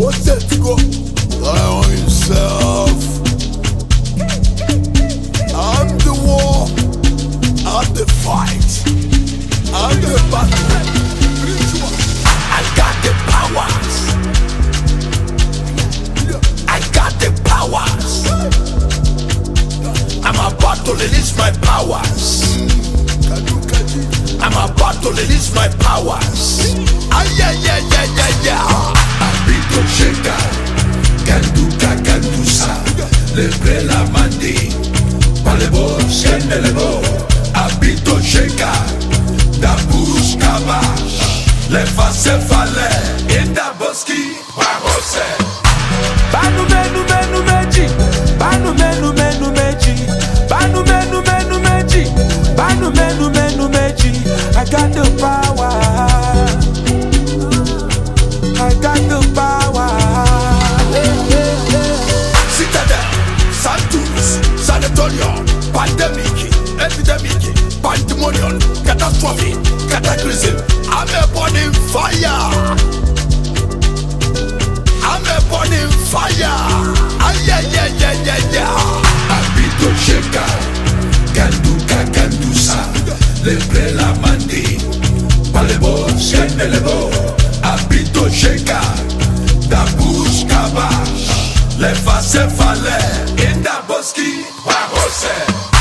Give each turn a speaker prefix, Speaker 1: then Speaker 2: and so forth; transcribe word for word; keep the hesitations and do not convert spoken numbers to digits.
Speaker 1: set to go. Lie on yourself. I'm the war. I'm the fight. I'm the battle. I got the powers. I got the powers. I'm about to release my powers. I'm about to release my powers. Ay, ay, ay, ay, ay, ay.
Speaker 2: Abito Sheka, Kanduka Kandusa, Lebre la Mandi, Palebo, Skenelebo. Abito Sheka, Dabus Kabash, Lefa Sefale, Inda Boski, Wahose.
Speaker 3: Banu menu menu meji, Banu menu menu meji, Banu menu menu meji, Banu menu menu meji. I got the power. I got the power.
Speaker 1: Citadel, Santus, Sanatorium, Pandemic, Epidemic, Pandemonium, Catastrophe, Cataclysm. I'm a burning fire. I'm a burning fire. Ay, ay, ay, ay, ay, ay.
Speaker 2: Abito Sheka, Kanduka Kandusa, Lebre la Mandi, Palebo, Skenelebo. Abito Sheka, Dabus Kabash, Lefa Sefale, Inda Boski, Wahose.